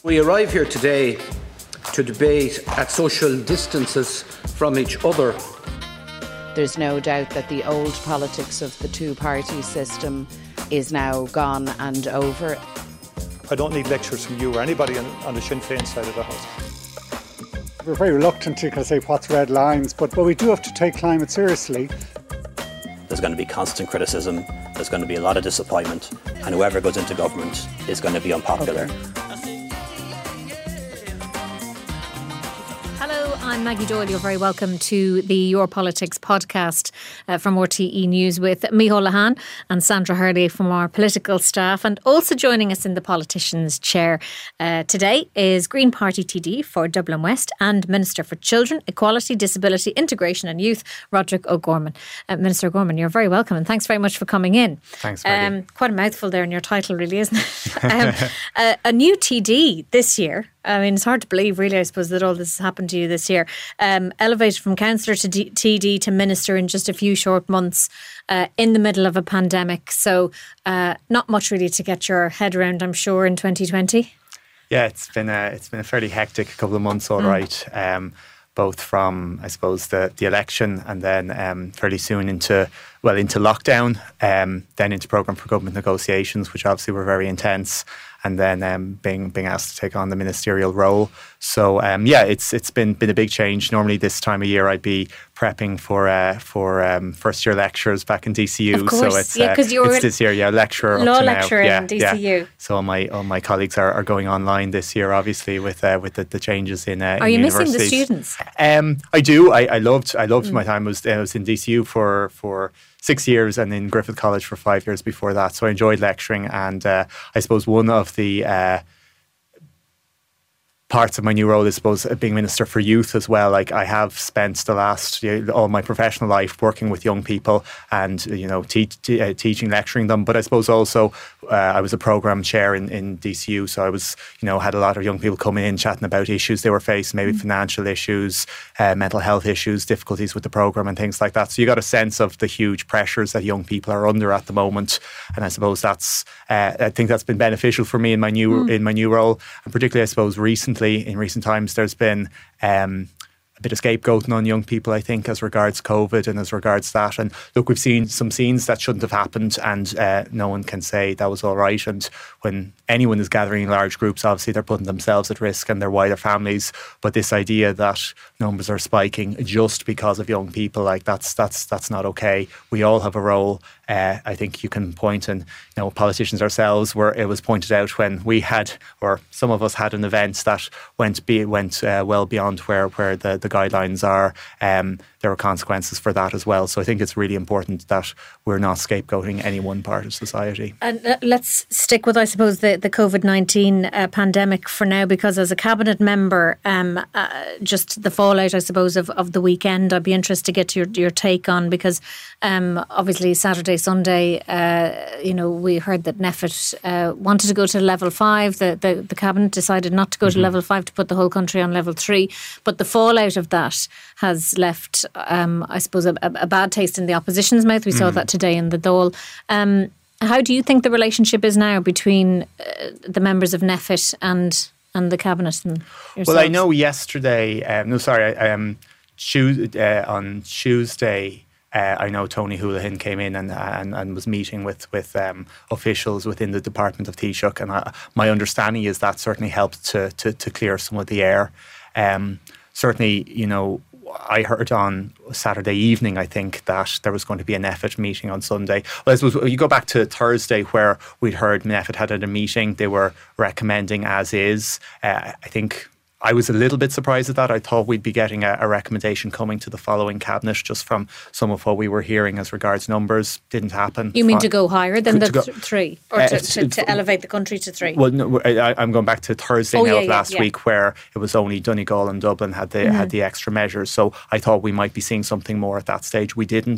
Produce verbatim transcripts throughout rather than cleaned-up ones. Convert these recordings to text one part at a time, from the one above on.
We arrive here today to debate at social distances from each other. There's no doubt that the old politics of the two-party system is now gone and over. I don't need lectures from you or anybody on, on the Sinn Féin side of the house. We're very reluctant to kind of say what's red lines, but, but we do have to take climate seriously. There's going to be constant criticism, there's going to be a lot of disappointment, and whoever goes into government is going to be unpopular. Okay. I'm Maggie Doyle. You're very welcome to the Your Politics podcast uh, from R T E News with Micheál Lehane and Sandra Hurley from our political staff. And also joining us in the politicians' chair uh, today is Green Party T D for Dublin West and Minister for Children, Equality, Disability, Integration and Youth, Roderick O'Gorman. Uh, Minister O'Gorman, you're very welcome and thanks very much for coming in. Thanks, Maggie. Um, quite a mouthful there in your title, really, isn't it? um, uh, a new T D this year. I mean, it's hard to believe, really, I suppose, that all this has happened to you this year. Um, elevated from councillor to D- T D to minister in just a few short months uh, in the middle of a pandemic. So uh, not much really to get your head around, I'm sure, in twenty twenty. Yeah, it's been a, it's been a fairly hectic couple of months, all mm. right. Um, both from, I suppose, the, the election and then um, fairly soon into, well, into lockdown, um, then into programme for government negotiations, which obviously were very intense. And then um, being being asked to take on the ministerial role. So um, yeah, it's it's been been a big change. Normally this time of year I'd be prepping for uh, for um, first year lectures back in D C U. Of course, so it's, yeah, because uh, you're it's this year, yeah, lecturer law up to lecturer now. Yeah, in D C U. Yeah. So all my all my colleagues are, are going online this year, obviously with uh, with the, the changes in. Uh, are in you missing the universities. students? Um, I do. I, I loved I loved mm. my time. I was I was in D C U for for. six years and in Griffith College for five years before that. So I enjoyed lecturing, and uh, I suppose one of the uh, parts of my new role is, I suppose, being Minister for Youth as well. Like I have spent the last, you know, all my professional life working with young people and, you know, te- te- uh, teaching, lecturing them. But I suppose also uh, I was a programme chair in, in D C U. So I was, you know, had a lot of young people coming in chatting about issues they were facing, maybe mm. financial issues, uh, mental health issues, difficulties with the programme and things like that. So you got a sense of the huge pressures that young people are under at the moment. And I suppose that's, uh, I think that's been beneficial for me in my new mm. in my new role. And particularly, I suppose, recently, in recent times, there's been um, a bit of scapegoating on young people, I think, as regards COVID and as regards that. And look, we've seen some scenes that shouldn't have happened, and uh, no one can say that was all right. And when anyone is gathering in large groups, obviously they're putting themselves at risk and their wider families. But this idea that numbers are spiking just because of young people, like that's that's that's not okay. We all have a role. Uh, I think you can point, and you know, politicians ourselves, where it was pointed out when we had, or some of us had, an event that went be, went uh, well beyond where where the, the guidelines are. Um, there are consequences for that as well. So I think it's really important that we're not scapegoating any one part of society. And uh, let's stick with, I suppose, the, the COVID nineteen uh, pandemic for now, because as a cabinet member, um, uh, just the fallout, I suppose, of, of the weekend, I'd be interested to get your, your take on, because um, obviously Saturday, Sunday, uh, you know, we heard that NPHET uh, wanted to go to level five. The, the, the cabinet decided not to go mm-hmm. to level five, to put the whole country on level three. But the fallout of that has left, um, I suppose, a, a bad taste in the opposition's mouth. We mm-hmm. saw that today in the Dáil. Um, how do you think the relationship is now between uh, the members of NPHET and and the cabinet and yourselves? Well, I know yesterday, um, no, sorry, um, Tuesday, uh, on Tuesday, Uh, I know Tony Holohan came in and and, and was meeting with with um, officials within the Department of Taoiseach, and I, my understanding is that certainly helped to to, to clear some of the air. Um, certainly, you know, I heard on Saturday evening, I think, that there was going to be an NPHET meeting on Sunday. Well, I suppose you go back to Thursday, where we'd heard NPHET had a meeting. They were recommending as is. Uh, I think I was a little bit surprised at that. I thought we'd be getting a, a recommendation coming to the following cabinet, just from some of what we were hearing as regards numbers. Didn't happen. You mean to go higher than to, the to go, th- three? Or uh, to, to, to elevate the country to three? Well, no, I, I'm going back to Thursday oh, now yeah, of last yeah, yeah. week, where it was only Donegal and Dublin had the, mm-hmm. had the extra measures. So I thought we might be seeing something more at that stage. We didn't.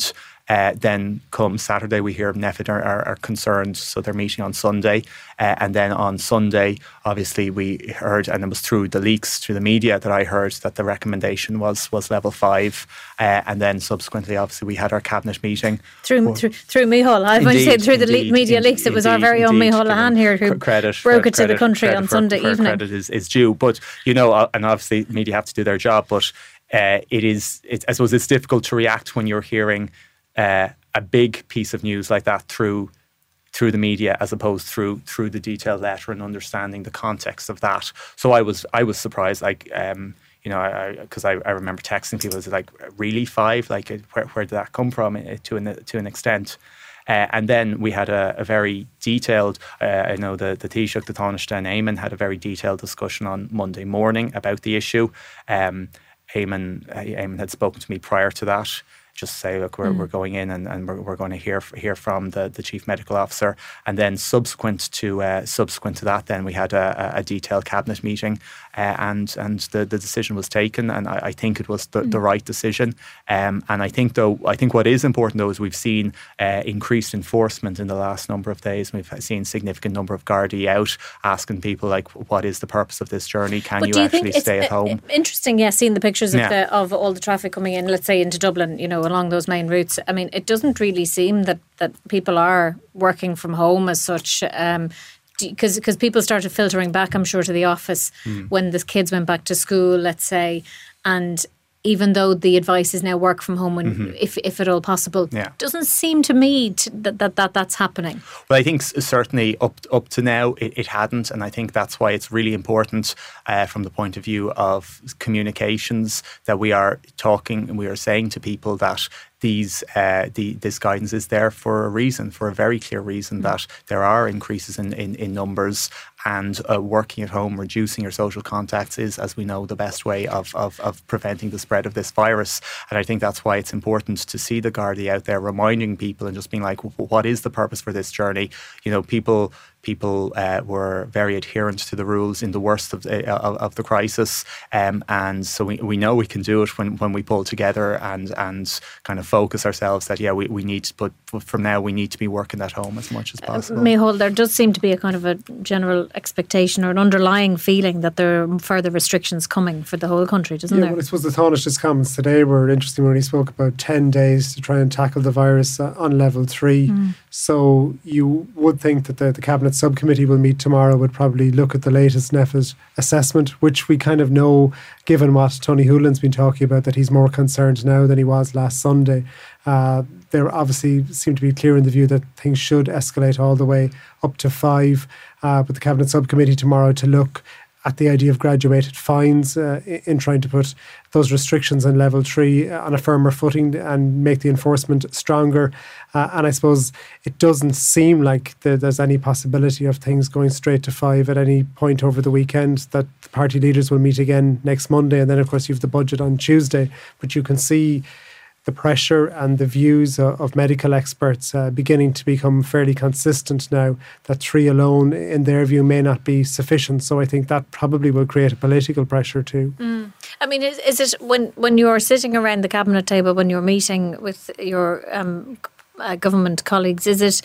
Uh, then come Saturday, we hear NPHET are, are, are concerned, so they're meeting on Sunday. Uh, and then on Sunday, obviously, we heard, and it was through the leaks, through the media, that I heard that the recommendation was was level five. Uh, and then subsequently, obviously, we had our cabinet meeting. Through through, through Micheál. I've only said through the indeed, media indeed, leaks. It was our indeed, very own indeed, Micheál Lehane here who credit, broke it to credit, the country credit on for, Sunday for evening. Credit is, is due. But, you know, and obviously, media have to do their job, but uh, it is, it, I suppose it's difficult to react when you're hearing uh, a big piece of news like that through through the media, as opposed through through the detailed letter and understanding the context of that. So I was I was surprised, like um, you know, because I, I, I remember texting people, was it like really five? Like where where did that come from? To an to an extent. Uh, and then we had a, a very detailed, uh, I know the, the Taoiseach, the Taoiseach and Eamon had a very detailed discussion on Monday morning about the issue. Um, Eamon, uh, Eamon had spoken to me prior to that, just to say, look, we're, mm. we're going in and, and we're, we're going to hear hear from the, the Chief Medical Officer. And then subsequent to uh, subsequent to that, then we had a, a detailed cabinet meeting, uh, and and the, the decision was taken, and I, I think it was the, mm. the right decision. Um, and I think though, I think what is important though is we've seen uh, increased enforcement in the last number of days. We've seen significant number of Gardaí out asking people like, what is the purpose of this journey? Can but you, you actually stay at home? Interesting, yeah, seeing the pictures of yeah. the of all the traffic coming in, let's say into Dublin, you know, along those main routes. I mean, it doesn't really seem that, that people are working from home as such, um, because because people started filtering back, I'm sure, to the office mm. when the kids went back to school, let's say, and even though the advice is now work from home, when, mm-hmm. if if at all possible, yeah. doesn't seem to me to, that, that that that's happening. Well, I think certainly up up to now it, it hadn't, and I think that's why it's really important uh, from the point of view of communications that we are talking and we are saying to people that these uh, the this guidance is there for a reason, for a very clear reason, that there are increases in, in, in numbers, and uh, working at home, reducing your social contacts is, as we know, the best way of, of, of preventing the spread of this virus. And I think that's why it's important to see the Gardaí out there reminding people and just being like, what is the purpose for this journey? You know, people people uh, were very adherent to the rules in the worst of the, of, of the crisis, um, and so we, we know we can do it when, when we pull together and and kind of focus ourselves that yeah we, we need to, but from now we need to be working at home as much as possible. Uh, Micheál, there does seem to be a kind of a general expectation or an underlying feeling that there are further restrictions coming for the whole country, doesn't yeah, there? Well, I suppose the Taoiseach's comments today were interesting when he spoke about ten days to try and tackle the virus uh, on level three. Mm. So you would think that the, the Cabinet subcommittee will meet tomorrow, would probably look at the latest NPHET assessment, which we kind of know, given what Tony Hoolan's been talking about, that he's more concerned now than he was last Sunday. Uh, they obviously seem to be clear in the view that things should escalate all the way up to five. Uh, but the Cabinet subcommittee tomorrow to look at the idea of graduated fines uh, in trying to put those restrictions on level three on a firmer footing and make the enforcement stronger. Uh, and I suppose it doesn't seem like the, there's any possibility of things going straight to five at any point over the weekend, that the party leaders will meet again next Monday. And then, of course, you have the budget on Tuesday. But you can see the pressure and the views of, of medical experts uh, beginning to become fairly consistent now, that three alone, in their view, may not be sufficient. So I think that probably will create a political pressure too. Mm. I mean, is, is it when, when you're sitting around the cabinet table, when you're meeting with your um, uh, government colleagues, is it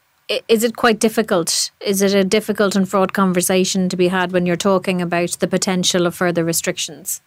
is it quite difficult? Is it a difficult and fraught conversation to be had when you're talking about the potential of further restrictions?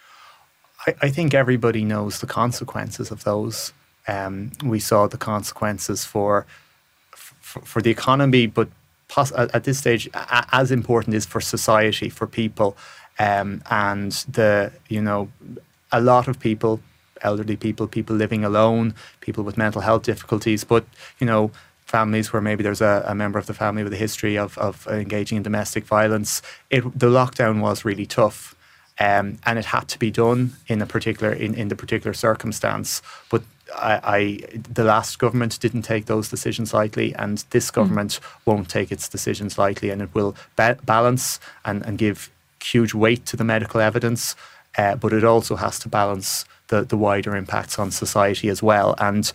I think everybody knows the consequences of those. Um, we saw the consequences for, for for the economy, but pos- at this stage, a- as important is for society, for people, um, and the you know, a lot of people, elderly people, people living alone, people with mental health difficulties, but you know, families where maybe there's a, a member of the family with a history of of engaging in domestic violence. It the lockdown was really tough. Um, and it had to be done in a particular in, in the particular circumstance. But I, I, the last government didn't take those decisions lightly, and this government mm. won't take its decisions lightly, and it will ba- balance and, and give huge weight to the medical evidence, uh, but it also has to balance the, the wider impacts on society as well. And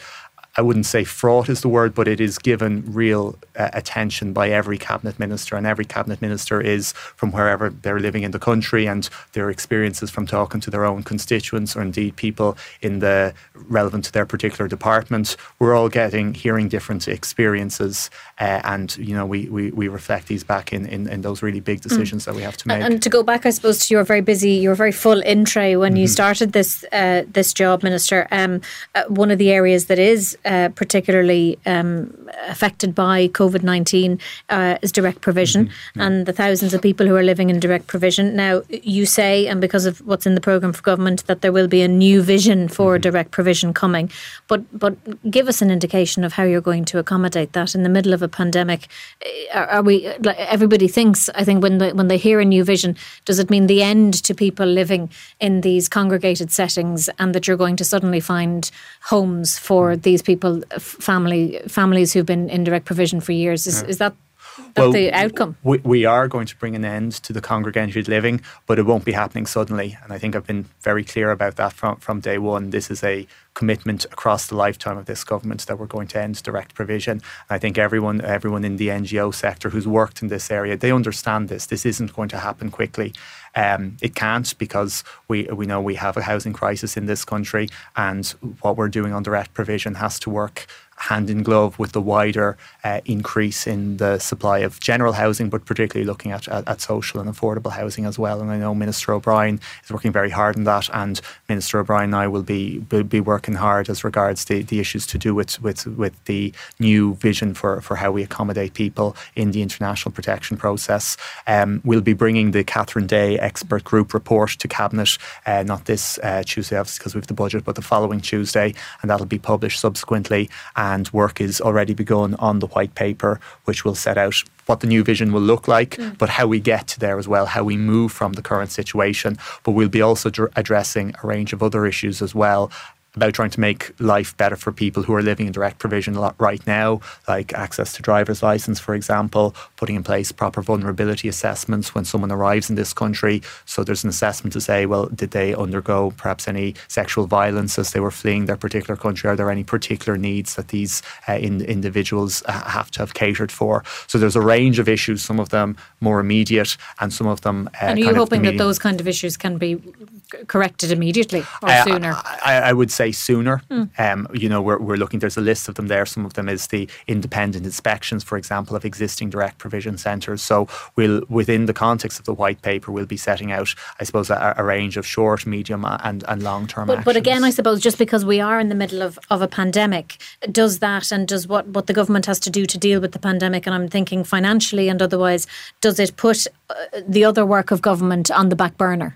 I wouldn't say fraught is the word, but it is given real uh, attention by every cabinet minister, and every cabinet minister is from wherever they're living in the country, and their experiences from talking to their own constituents or indeed people in the relevant to their particular department. We're all getting hearing different experiences, uh, and you know we, we, we reflect these back in, in, in those really big decisions mm. that we have to make. And to go back, I suppose, to your very busy, your very full intro when mm-hmm. you started this uh, this job, Minister. Um, uh, one of the areas that is uh, particularly um, affected by COVID nineteen uh, is direct provision mm-hmm. and the thousands of people who are living in direct provision. Now, you say, and because of what's in the programme for government, that there will be a new vision for mm-hmm. direct provision coming. But but give us an indication of how you're going to accommodate that in the middle of a pandemic. Are, are we? Like, everybody thinks, I think, when they, when they hear a new vision, does it mean the end to people living in these congregated settings, and that you're going to suddenly find homes for these people, family families who've been in direct provision for years? Is, yeah. is that That's well, the outcome? We, we are going to bring an end to the congregated living, but it won't be happening suddenly. And I think I've been very clear about that from, from day one. This is a commitment across the lifetime of this government that we're going to end direct provision. And I think everyone everyone in the N G O sector who's worked in this area, they understand this. This isn't going to happen quickly. Um, it can't, because we we know we have a housing crisis in this country, and what we're doing on direct provision has to work hand in glove with the wider uh, increase in the supply of general housing, but particularly looking at, at, at social and affordable housing as well. And I know Minister O'Brien is working very hard on that, and Minister O'Brien and I will be will be working hard as regards the, the issues to do with, with, with the new vision for, for how we accommodate people in the international protection process. Um, we'll be bringing the Catherine Day expert group report to Cabinet, uh, not this uh, Tuesday, obviously, because we have the budget, but the following Tuesday, and that'll be published subsequently. And work is already begun on the white paper, which will set out what the new vision will look like, mm. but how we get to there as well, how we move from the current situation. But we'll be also dr- addressing a range of other issues as well, about trying to make life better for people who are living in direct provision a lot right now, like access to driver's licence, for example, putting in place proper vulnerability assessments when someone arrives in this country. So there's an assessment to say, well, did they undergo perhaps any sexual violence as they were fleeing their particular country? Are there any particular needs that these uh, in, individuals uh, have to have catered for? So there's a range of issues, some of them more immediate and some of them uh, And are you hoping that those kind of issues can be corrected immediately or uh, sooner? I, I would say say sooner. Mm. Um, you know, we're, we're looking, there's a list of them there. Some of them is the independent inspections, for example, of existing direct provision centres. So we'll, within the context of the white paper, we'll be setting out, I suppose, a, a range of short, medium and, and long-term but, actions. But again, I suppose, just because we are in the middle of, of a pandemic, does that and does what, what the government has to do to deal with the pandemic, and I'm thinking financially and otherwise, does it put uh, the other work of government on the back burner?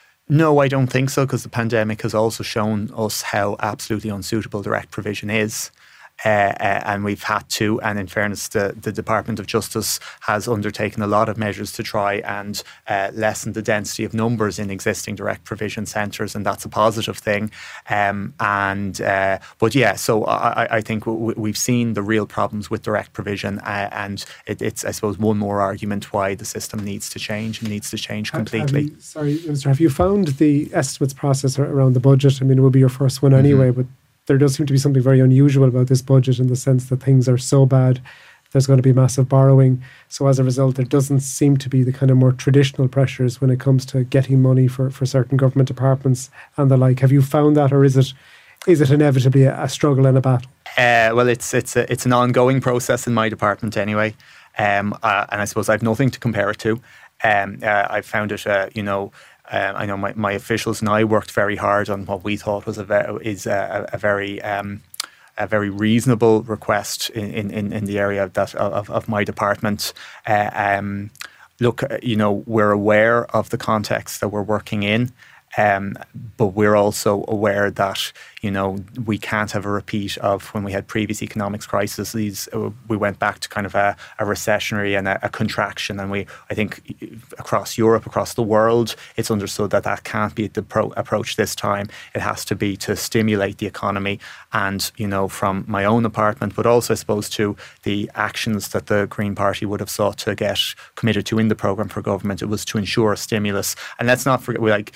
No, I don't think so, because the pandemic has also shown us how absolutely unsuitable direct provision is. Uh, uh, and we've had to, and in fairness, the, the Department of Justice has undertaken a lot of measures to try and uh, lessen the density of numbers in existing direct provision centres, and that's a positive thing. Um, and uh, but yeah, so I, I think w- we've seen the real problems with direct provision, uh, and it, it's, I suppose, one more argument why the system needs to change and needs to change completely. Have you, sorry, Minister, have you found the estimates process around the budget? I mean, it will be your first one anyway, mm-hmm. but there does seem to be something very unusual about this budget in the sense that things are so bad, there's going to be massive borrowing. So as a result, there doesn't seem to be the kind of more traditional pressures when it comes to getting money for, for certain government departments and the like. Have you found that, or is it is it inevitably a, a struggle and a battle? Uh, well, it's it's a, it's an ongoing process in my department anyway. Um, uh, and I suppose I have nothing to compare it to. Um, uh, I found it, uh, you know, Uh, I know my, my officials and I worked very hard on what we thought was a ve- is a, a very um, a very reasonable request in, in, in the area of that of, of my department. Uh, um, look, you know, we're aware of the context that we're working in, um, but we're also aware that, you know, we can't have a repeat of when we had previous economic crises. These, uh, we went back to kind of a, a recessionary and a, a contraction. And we, I think, across Europe, across the world, it's understood that that can't be the pro- approach this time. It has to be to stimulate the economy. And, you know, from my own apartment, but also, I suppose, to the actions that the Green Party would have sought to get committed to in the programme for government, it was to ensure a stimulus. And let's not forget, we like, unfortunately,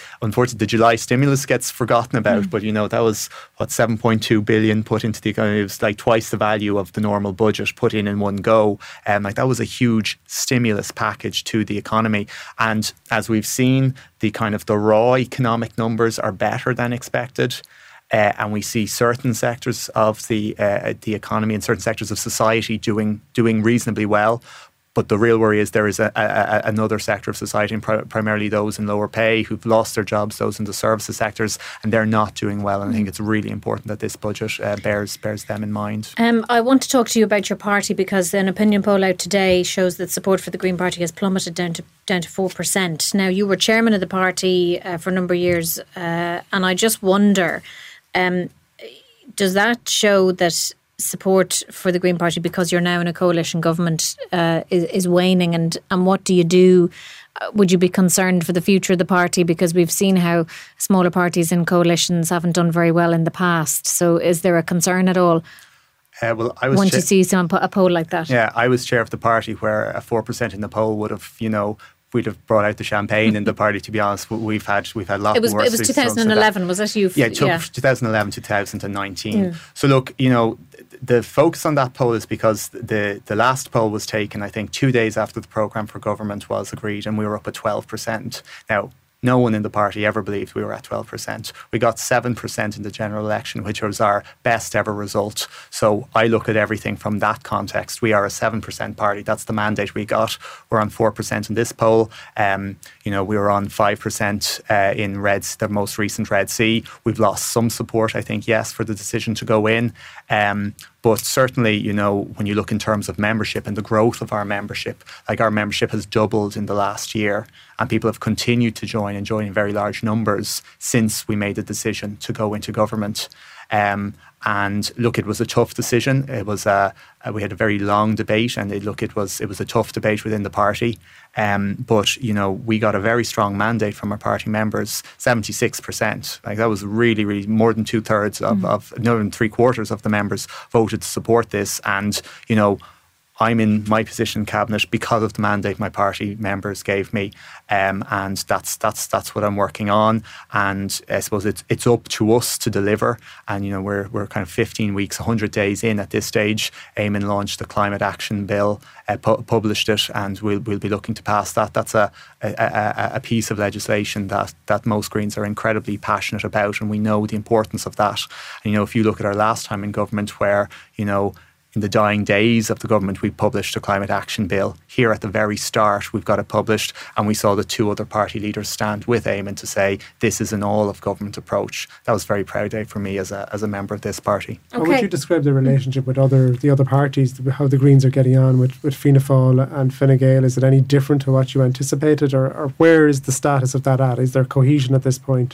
unfortunately, the July stimulus gets forgotten about, mm. but you know that was what seven point two billion put into the economy. It was like twice the value of the normal budget put in in one go. Um, like that was a huge stimulus package to the economy. And as we've seen, the kind of the raw economic numbers are better than expected. Uh, and we see certain sectors of the uh, the economy and certain sectors of society doing doing reasonably well. But the real worry is there is a, a, another sector of society, and pri- primarily those in lower pay who've lost their jobs, those in the services sectors, and they're not doing well. And I think it's really important that this budget uh, bears bears them in mind. Um, I want to talk to you about your party, because an opinion poll out today shows that support for the Green Party has plummeted down to down to four percent. Now, you were chairman of the party uh, for a number of years, uh, and I just wonder, um, does that show that support for the Green Party, because you're now in a coalition government, uh, is, is waning? And, and what do you do? Uh, would you be concerned for the future of the party? Because we've seen how smaller parties in coalitions haven't done very well in the past. So is there a concern at all? Uh, well, I was once cha- you see some a poll like that. Yeah, I was chair of the party where a four percent in the poll would have, you know, we'd have brought out the champagne in the party. To be honest, we've had we've had a lot. It was worse. it was twenty eleven, was it? You yeah, it took yeah. twenty eleven to twenty nineteen. Mm. So look, you know, the focus on that poll is because the the last poll was taken, I think, two days after the programme for government was agreed, and we were up at twelve percent. Now, no one in the party ever believed we were at twelve percent. We got seven percent in the general election, which was our best ever result. So I look at everything from that context. We are a seven percent party. That's the mandate we got. We're on four percent in this poll. Um, you know, we were on five percent uh, in Reds, the most recent Red C. We've lost some support, I think, yes, for the decision to go in. Um, But certainly, you know, when you look in terms of membership and the growth of our membership, like our membership has doubled in the last year, and people have continued to join and join in very large numbers since we made the decision to go into government. Um, and look, it was a tough decision. It was a, we had a very long debate, and it, look, it was it was a tough debate within the party. Um, but you know, we got a very strong mandate from our party members, seventy-six percent. Like that was really, really more than two thirds of, mm. of more than three quarters of the members voted to support this. And you know, I'm in my position in cabinet because of the mandate my party members gave me, um, and that's that's that's what I'm working on. And I suppose it's it's up to us to deliver. And you know, we're we're kind of fifteen weeks, one hundred days in at this stage. Eamon launched the Climate Action Bill, uh, pu- published it, and we'll we'll be looking to pass that. That's a a, a a piece of legislation that that most Greens are incredibly passionate about, and we know the importance of that. And you know, if you look at our last time in government, where you know, in the dying days of the government, we published a Climate Action Bill. Here at the very start, we've got it published, and we saw the two other party leaders stand with Eamon to say this is an all-of-government approach. That was a very proud day for me as a as a member of this party. Okay. How would you describe the relationship with other the other parties, how the Greens are getting on with, with Fianna Fáil and Fine Gael? Is it any different to what you anticipated, or, or where is the status of that at? Is there cohesion at this point?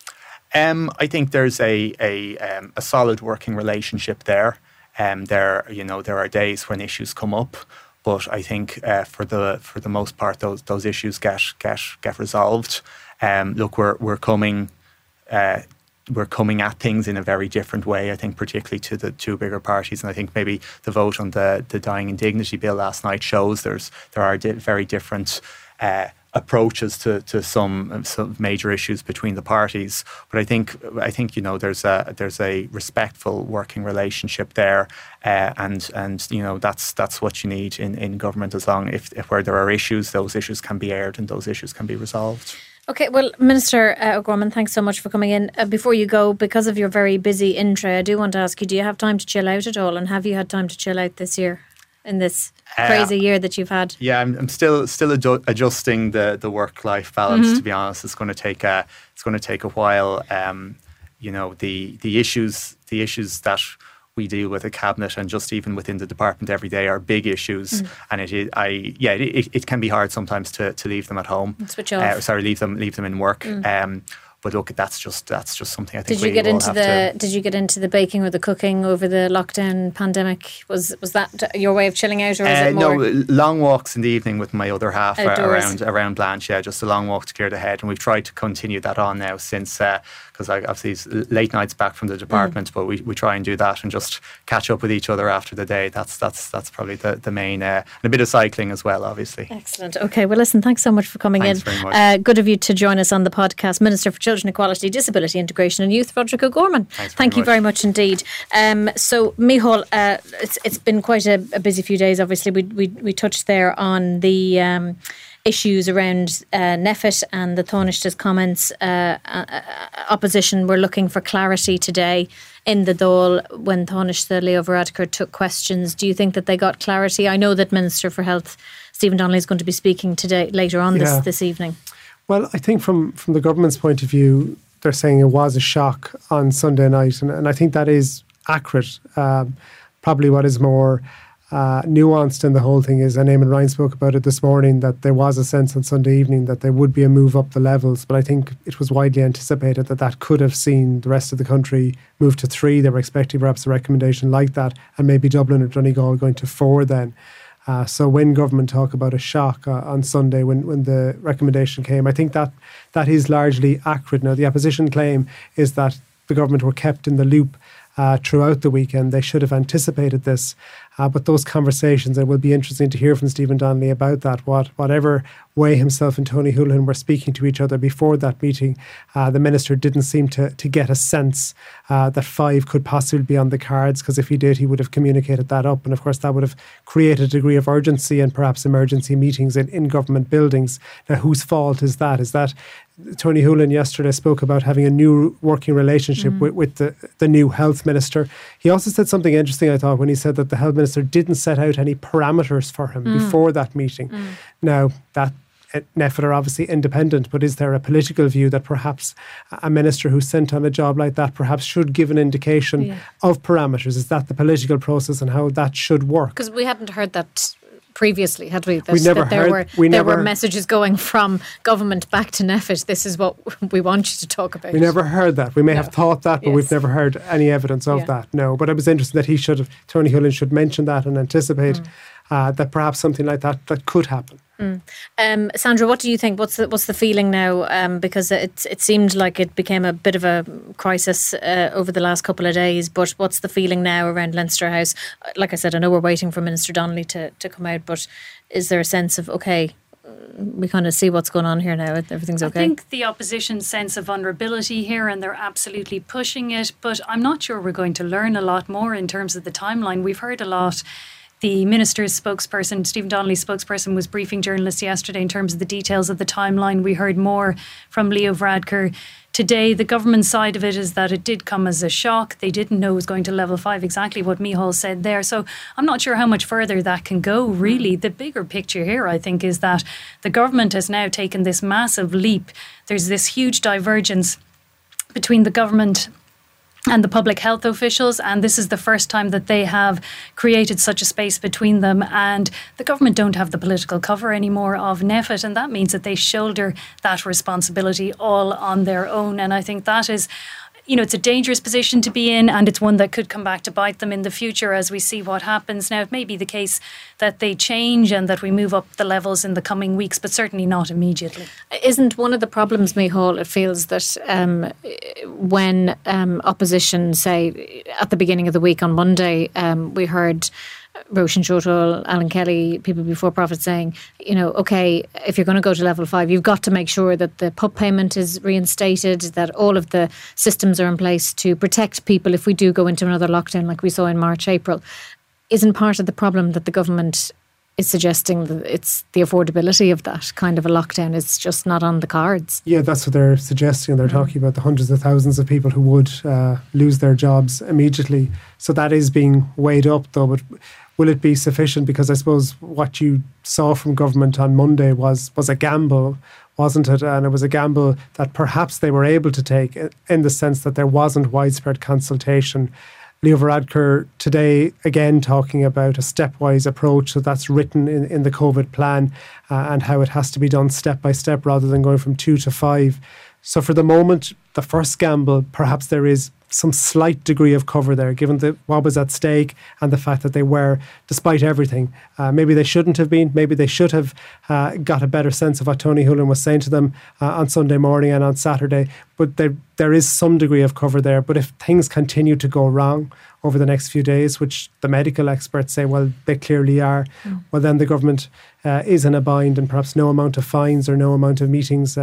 Um, I think there's a, a, um, a solid working relationship there. Um, there, you know, there are days when issues come up, but I think uh, for the for the most part, those those issues get get get resolved. Um, look, we're we're coming uh, we're coming at things in a very different way. I think, particularly to the two bigger parties, and I think maybe the vote on the the Dying Indignity Bill last night shows there's there are di- very different Uh, approaches to, to some, some major issues between the parties, but I think I think you know there's a there's a respectful working relationship there, uh, and and you know that's that's what you need in, in government. As long if, if where there are issues, those issues can be aired and those issues can be resolved. Okay, well, Minister uh, O'Gorman, thanks so much for coming in. Uh, before you go, because of your very busy intro, I do want to ask you: do you have time to chill out at all? And have you had time to chill out this year? In this crazy uh, year that you've had? Yeah, I'm, I'm still still adju- adjusting the, the work life balance. Mm-hmm. To be honest, it's going to take a it's going to take a while. Um, you know, the the issues the issues that we deal with at cabinet and just even within the department every day are big issues, mm. and it is I yeah it, it can be hard sometimes to, to leave them at home. Switch off. Uh, sorry, leave them leave them in work. Mm. Um, But look, that's just that's just something I think. Did you we get will into have the? To, did you get into the baking or the cooking over the lockdown pandemic? Was was that your way of chilling out, or was uh, it more? No, long walks in the evening with my other half outdoors? around around Blanche. Yeah, just a long walk to clear the head, and we've tried to continue that on now since because uh, I obviously it's late nights back from the department, mm. but we, we try and do that and just catch up with each other after the day. That's that's that's probably the the main uh, and a bit of cycling as well, obviously. Excellent. Okay, well, listen, thanks so much for coming thanks in. Very much. Uh, good of you to join us on the podcast, Minister for Children. Children Equality, Disability Integration and Youth, Roderick O'Gorman. Thanks very Thank you much. very much indeed. Um, so, Micheál, uh, it's, it's been quite a, a busy few days. Obviously, we we, we touched there on the um, issues around uh, NPHET and the Taoiseach's comments. Uh, uh, opposition were looking for clarity today in the Dáil when Taoiseach Leo Varadkar took questions. Do you think that they got clarity? I know that Minister for Health Stephen Donnelly is going to be speaking today later on Yeah. this, this evening. Well, I think from, from the government's point of view, they're saying it was a shock on Sunday night, and, and I think that is accurate. Um, probably what is more uh, nuanced in the whole thing is, and Eamon Ryan spoke about it this morning, that there was a sense on Sunday evening that there would be a move up the levels, but I think it was widely anticipated that that could have seen the rest of the country move to three. They were expecting perhaps a recommendation like that, and maybe Dublin or Donegal going to four then. Uh, so when government talk about a shock uh, on Sunday when, when the recommendation came, I think that that is largely accurate. Now, the opposition claim is that the government were kept in the loop uh, throughout the weekend. They should have anticipated this. Uh, but those conversations, it will be interesting to hear from Stephen Donnelly about that. What, whatever way himself and Tony Holohan were speaking to each other before that meeting, uh, the minister didn't seem to, to get a sense uh, that five could possibly be on the cards, because if he did, he would have communicated that up. And of course, that would have created a degree of urgency and perhaps emergency meetings in, in government buildings. Now, whose fault is that? Is that Tony Holohan yesterday spoke about having a new working relationship mm. with, with the, the new health minister. He also said something interesting, I thought, when he said that the health minister didn't set out any parameters for him mm. before that meeting. Mm. Now, that NPHET are obviously independent, but is there a political view that perhaps a minister who's sent on a job like that perhaps should give an indication yeah. of parameters? Is that the political process and how that should work? Because we hadn't heard that previously, had we? That, we never that there heard, were we there never, were messages going from government back to NPHET. This is what we want you to talk about. We never heard that. We may no. have thought that, but yes. we've never heard any evidence of yeah. that. No, but it was interesting that he should have, Tony Holohan should mention that and anticipate mm. uh, that perhaps something like that that could happen. Mm. Um, Sandra, what do you think? What's the, what's the feeling now? Um, because it it seemed like it became a bit of a crisis uh, over the last couple of days. But what's the feeling now around Leinster House? Like I said, I know we're waiting for Minister Donnelly to, to come out, but is there a sense of, okay, we kind of see what's going on here now, everything's okay? I think the opposition's sense of vulnerability here, and they're absolutely pushing it, but I'm not sure we're going to learn a lot more in terms of the timeline. We've heard a lot. The minister's spokesperson, Stephen Donnelly's spokesperson, was briefing journalists yesterday in terms of the details of the timeline. We heard more from Leo Varadkar today. The government side of it is that it did come as a shock. They didn't know it was going to level five, exactly what Micheál said there. So I'm not sure how much further that can go, really. The bigger picture here, I think, is that the government has now taken this massive leap. There's this huge divergence between the government and the public health officials, and this is the first time that they have created such a space between them, and the government don't have the political cover anymore of NPHET, and that means that they shoulder that responsibility all on their own. And I think that is, you know, it's a dangerous position to be in, and it's one that could come back to bite them in the future as we see what happens. Now, it may be the case that they change and that we move up the levels in the coming weeks, but certainly not immediately. Isn't one of the problems, Micheál, it feels that um, when um, opposition, say, at the beginning of the week on Monday, um, we heard Róisín Sjótáil, Alan Kelly, people before Profit saying, you know, okay, if you're going to go to level five, you've got to make sure that the P U P payment is reinstated, that all of the systems are in place to protect people if we do go into another lockdown like we saw in March, April. Isn't part of the problem that the government is suggesting that it's the affordability of that kind of a lockdown is just not on the cards? Yeah, that's what they're suggesting. They're mm. talking about the hundreds of thousands of people who would uh, lose their jobs immediately. So that is being weighed up, though. But will it be sufficient? Because I suppose what you saw from government on Monday was was a gamble, wasn't it? And it was a gamble that perhaps they were able to take in the sense that there wasn't widespread consultation. Leo Varadkar today again talking about a stepwise approach, so that's written in, in the COVID plan uh, and how it has to be done step by step rather than going from two to five. So for the moment, the first gamble, perhaps there is some slight degree of cover there, given the, what was at stake and the fact that they were, despite everything, uh, maybe they shouldn't have been, maybe they should have uh, got a better sense of what Tony Holohan was saying to them uh, on Sunday morning and on Saturday. But there, there is some degree of cover there. But if things continue to go wrong over the next few days, which the medical experts say, well, they clearly are, mm. well, then the government uh, is in a bind, and perhaps no amount of fines or no amount of meetings uh,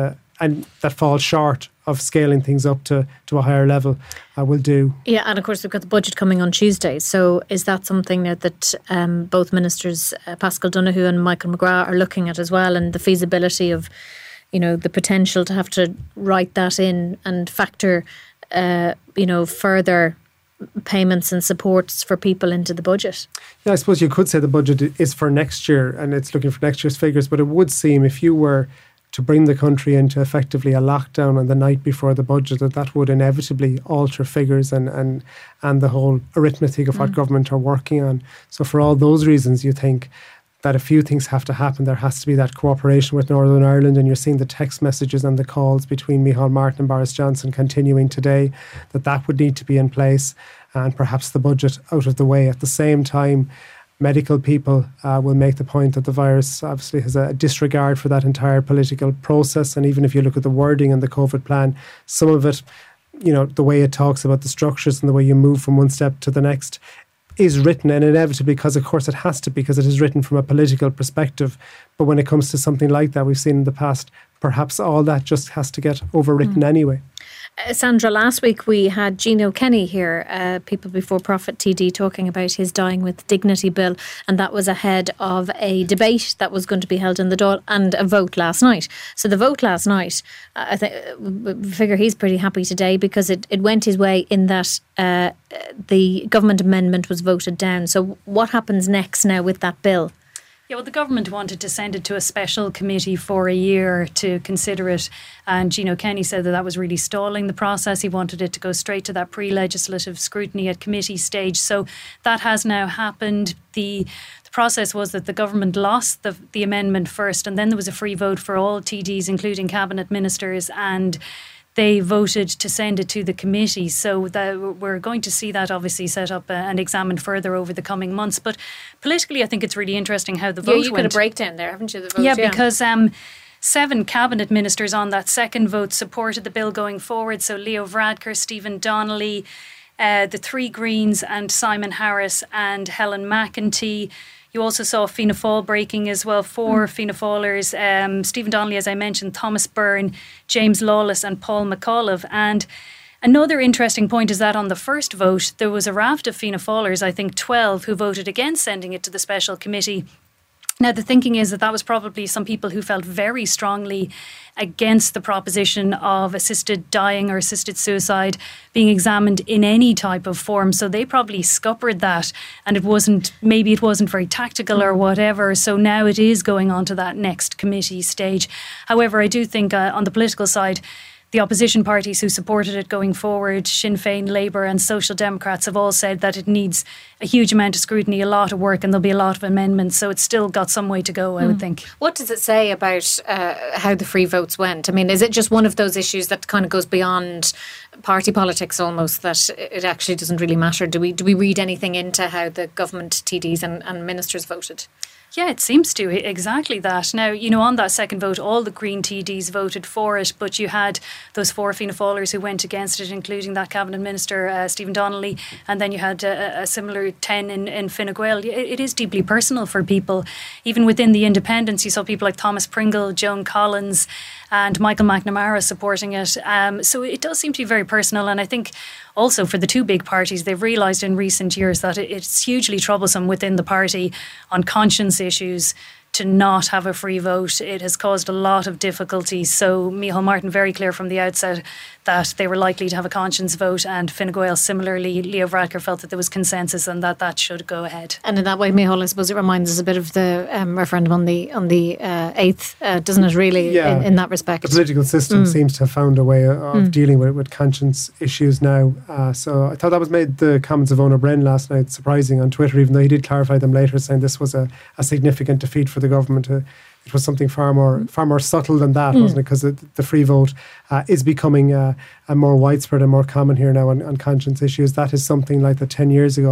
and that falls short of scaling things up to, to a higher level uh, will do. Yeah, and of course we've got the budget coming on Tuesday. So is that something that, that um, both ministers, uh, Paschal Donohoe and Michael McGrath, are looking at as well, and the feasibility of, you know, the potential to have to write that in and factor, uh, you know, further payments and supports for people into the budget? Yeah, I suppose you could say the budget is for next year and it's looking for next year's figures, but it would seem if you were to bring the country into effectively a lockdown on the night before the budget, that that would inevitably alter figures and and, and the whole arithmetic of what mm. government are working on. So for all those reasons, you think that a few things have to happen. There has to be that cooperation with Northern Ireland, and you're seeing the text messages and the calls between Micheál Martin and Boris Johnson continuing today, that that would need to be in place, and perhaps the budget out of the way. At the same time, medical people uh, will make the point that the virus obviously has a disregard for that entire political process. And even if you look at the wording in the COVID plan, some of it, you know, the way it talks about the structures and the way you move from one step to the next is written, and inevitably, because of course it has to, because it is written from a political perspective. But when it comes to something like that, we've seen in the past, perhaps all that just has to get overwritten mm. anyway. Uh, Sandra, last week we had Gino Kenny here, uh, People Before Profit T D, talking about his Dying with Dignity bill, and that was ahead of a debate that was going to be held in the Dáil and a vote last night. So the vote last night, uh, I think, uh, figure he's pretty happy today because it, it went his way in that uh, the government amendment was voted down. So what happens next now with that bill? Yeah, well, the government wanted to send it to a special committee for a year to consider it. And Gino Kenny said that that was really stalling the process. He wanted it to go straight to that pre-legislative scrutiny at committee stage. So that has now happened. The the process was that the government lost the, the amendment first, and then there was a free vote for all T Ds, including cabinet ministers, and they voted to send it to the committee. So that we're going to see that obviously set up and examined further over the coming months. But politically, I think it's really interesting how the vote went. Yeah, you got a breakdown there, haven't you? The vote, yeah, yeah, because um, seven cabinet ministers on that second vote supported the bill going forward. So Leo Varadkar, Stephen Donnelly, uh, the three Greens and Simon Harris and Helen McEntee. You also saw Fianna Fáil breaking as well, four mm. Fianna Fáilers, um, Stephen Donnelly, as I mentioned, Thomas Byrne, James Lawless and Paul McAuliffe. And another interesting point is that on the first vote, there was a raft of Fianna Fáilers, I think twelve, who voted against sending it to the special committee. Now, the thinking is that that was probably some people who felt very strongly against the proposition of assisted dying or assisted suicide being examined in any type of form. So they probably scuppered that, and it wasn't, maybe it wasn't very tactical or whatever. So now it is going on to that next committee stage. However, I do think uh, on the political side, the opposition parties who supported it going forward, Sinn Féin, Labour and Social Democrats, have all said that it needs a huge amount of scrutiny, a lot of work, and there'll be a lot of amendments. So it's still got some way to go, I mm. would think. What does it say about uh, how the free votes went? I mean, is it just one of those issues that kind of goes beyond party politics almost, that it actually doesn't really matter? Do we do we read anything into how the government T Ds and, and ministers voted? Yeah, it seems to, exactly that. Now, you know, on that second vote, all the Green T Ds voted for it, but you had those four Fianna Fáilers who went against it, including that Cabinet Minister, uh, Stephen Donnelly, and then you had a, a similar ten in, in Fine Gael. It, it is deeply personal for people. Even within the independents, you saw people like Thomas Pringle, Joan Collins and Michael McNamara supporting it. Um, so it does seem to be very personal, and I think also for the two big parties, they've realised in recent years that it's hugely troublesome within the party on conscience issues to not have a free vote. It has caused a lot of difficulty. So Micheál Martin very clear from the outset that they were likely to have a conscience vote, and Fine Gael similarly, Leo Varadkar felt that there was consensus and that that should go ahead. And in that way, Micheál, I suppose it reminds us a bit of the um, referendum on the on the uh, eighth, uh, doesn't it really, yeah, in, in that respect? The political system mm. seems to have found a way of mm. dealing with, with conscience issues now. Uh, so I thought that was made the comments of Eoin Brenn last night surprising on Twitter, even though he did clarify them later, saying this was a, a significant defeat for the government. Uh, it was something far more far more subtle than that, mm. wasn't it? Because the, the free vote uh, is becoming uh, a more widespread and more common here now on, on conscience issues. That is something like that ten years ago.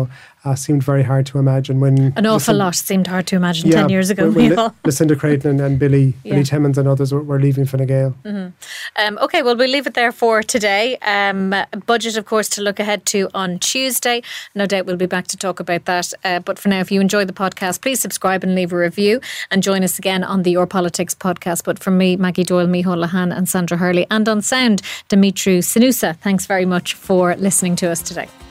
uh, seemed very hard to imagine. When An awful Lucinda, lot seemed hard to imagine yeah, ten years ago. When, when Micheál. Lucinda Creighton and, and Billy, Yeah. Billy Timmins and others were, were leaving Fine Gael. Mm-hmm. Um, okay, well, we'll leave it there for today. Um, budget, of course, to look ahead to on Tuesday. No doubt we'll be back to talk about that. Uh, but for now, if you enjoy the podcast, please subscribe and leave a review and join us again on the Your Politics podcast. But from me, Maggie Doyle, Micheál Lahan and Sandra Hurley, and on sound, Dimitru Sinusa. Thanks very much for listening to us today.